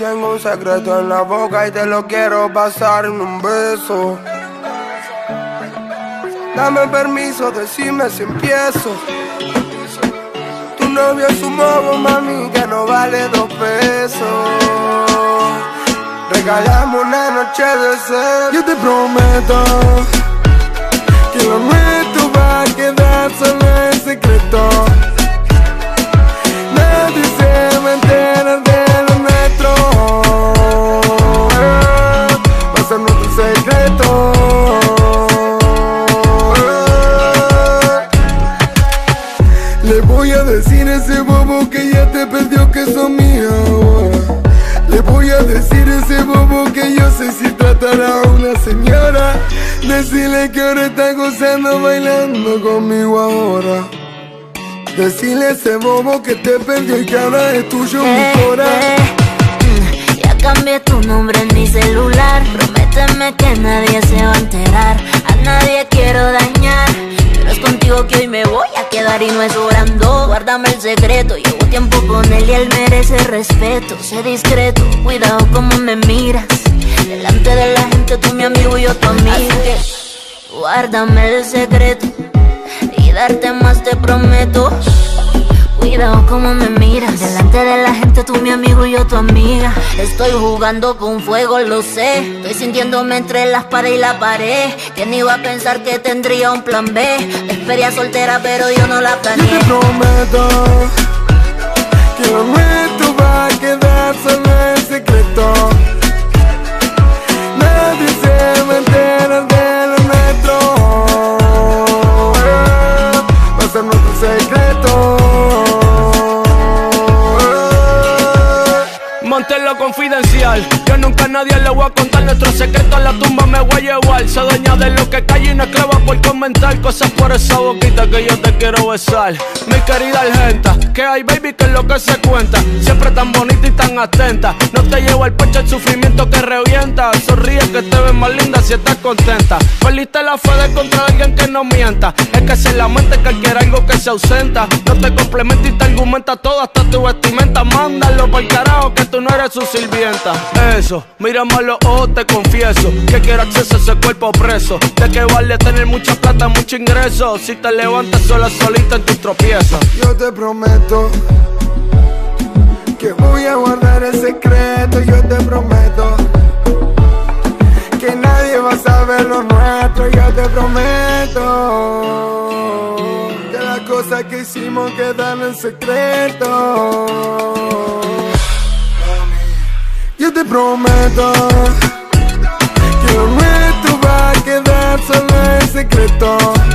Tengo un secreto en la boca y te lo quiero pasar en un beso. Dame permiso, decime si empiezo. Tu novio es un bobo, mami, que no vale 2 pesos. Regalamos una noche de sexo. Yo te prometo que lo nuestro va a quedar solo en secreto. Nadie se va a enterar de lo nuestro. Va a ser nuestro secreto. Le voy a decir a ese bobo que ya te perdió que son mías. Le voy a decir a ese bobo que yo sé si tratar a una señora. Decirle que ahora está gozando bailando conmigo ahora. Decirle a ese bobo que te perdió y que ahora es tuyo mi corazón. Ya cambié tu nombre en mi celular. Prométeme que nadie se va a enterar. A nadie quiero dañar, pero es contigo que hoy me voy a quedar y no es orando. Guárdame el secreto, llevo tiempo con él y él merece respeto. Sé discreto, cuidado como me miras. Delante de la gente tú mi amigo y yo tu amiga. Así que guárdame el secreto y darte más te prometo. Cuidado como me miras. Delante de la gente tú mi amigo y yo tu amiga. Estoy jugando con fuego, lo sé. Estoy sintiéndome entre la espada y la pared. ¿Quién iba a pensar que tendría un plan B? Despedida soltera pero yo no la planeé. Yo te prometo que lo nuestro va a quedar solo en secreto. Nadie se va a enterar de lo nuestro. Va a ser nuestro secreto. Manténlo confidencial. Yo nunca a nadie le voy a contar nuestro secreto. A la tumba me voy a llevar. Se dueña de lo que calle y no esclava por comentar cosas por esa boquita que yo te quiero besar. Mi querida Argenta, que hay baby, que es lo que se cuenta. Siempre tan bonita y tan atenta. No te llevo al pecho el sufrimiento que revienta. Sonríe que te ves más linda si estás contenta. Perdiste la fe de encontrar a alguien que no mienta. Es que se lamenta que quiere algo que se ausenta. No te complementa y te argumenta todo hasta tu vestimenta. Mándalo por carajo que tú no eres su sirvienta. Eso, mírame a los ojos, te confieso que quiero acceso a ese cuerpo preso. De que vale tener mucha plata, mucho ingreso si te levantas sola, solita en tus tropiezos. Yo te prometo que voy a guardar el secreto. Yo te prometo que nadie va a saber lo nuestro. Yo te prometo que las cosas que hicimos quedan en secreto. Yo te prometo que lo nuestro va a quedar solo en secreto.